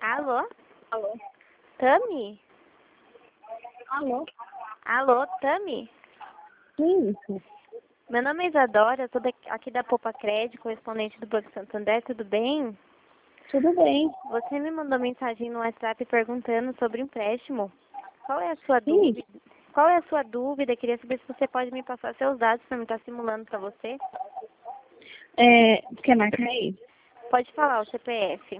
Alô? Alô? Tami? Alô? Alô, Tami? Que isso? Meu nome é Isadora, eu sou aqui da Poupa Crédito, correspondente do Banco Santander, tudo bem? Tudo bem. Você me mandou mensagem no WhatsApp perguntando sobre empréstimo. Qual é a sua Sim. dúvida? Qual é a sua dúvida? Queria saber se você pode me passar seus dados para me estar simulando para você. Quer marcar aí? Pode falar o CPF.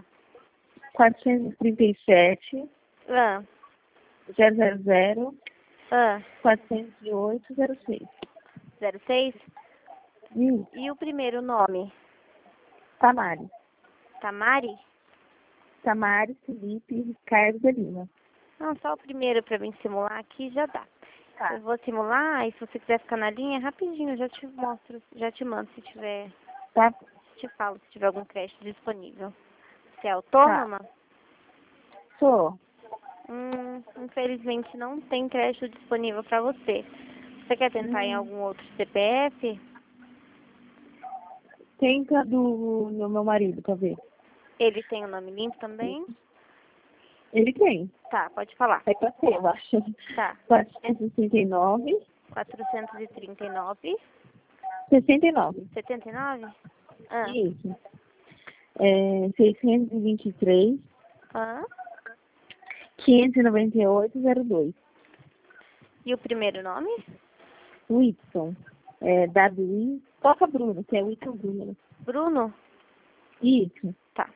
437 Ah, 000 ah, 408 06. 06? Isso. E o primeiro nome? Tamari. Tamari? Tamari, Felipe, Ricardo de Lima. Não, só o primeiro para mim simular aqui já dá. Tá. Eu vou simular e se você quiser ficar na linha, rapidinho, eu já te mostro, já te mando se tiver, Tá? te falo se tiver algum crédito disponível. Você é Tá. autônoma? Sou. Infelizmente não tem crédito disponível para você. Você quer tentar em algum outro CPF? Tenta do meu marido, pra ver. Ele tem o nome limpo também? Ele tem. Tá, pode falar. É pra ser, eu acho. Tá. 469 439, 69. 79? Ah. Isso. 623 Ah. 598 02. E o primeiro nome? Whitson. Davi. Toca Bruno, que é Whitson Bruno. Bruno? Isso. Tá.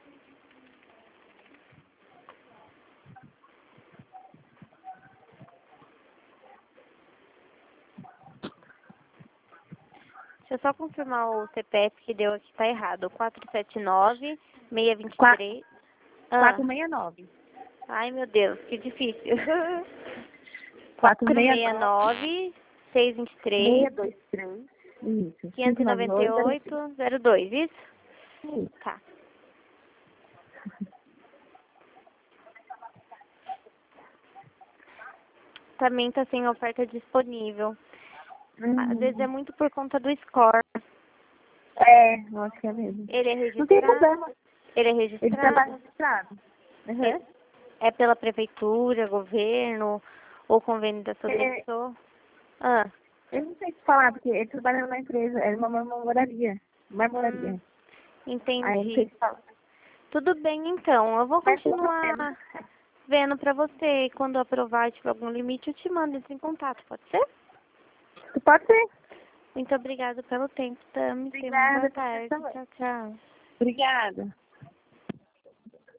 Deixa eu só confirmar o CPF que deu aqui, tá errado. 479 623. 469. Ai, meu Deus, que difícil. 469 469 623 623. Isso. 598 02, isso? Isso. Tá. Também tá sem oferta disponível. Às vezes é muito por conta do score. Eu acho que é mesmo. Ele é Não tem registrado? problema. Ele é Ele está registrado? registrado. Uhum. É pela prefeitura, governo ou convênio da Sodexo? Ah, Eu não sei te falar, porque ele trabalha numa empresa, é uma moraria. Uma moraria. Aí eu não sei entendi. te falar. Tudo bem, então. Eu vou Mas sem problema. continuar vendo pra você. E quando eu aprovar e tiver algum limite, eu te mando isso em contato, pode ser? Tu pode ser. Muito obrigada pelo tempo, Tami. Tenha uma Obrigada. boa tarde. Tchau, tchau. Obrigada.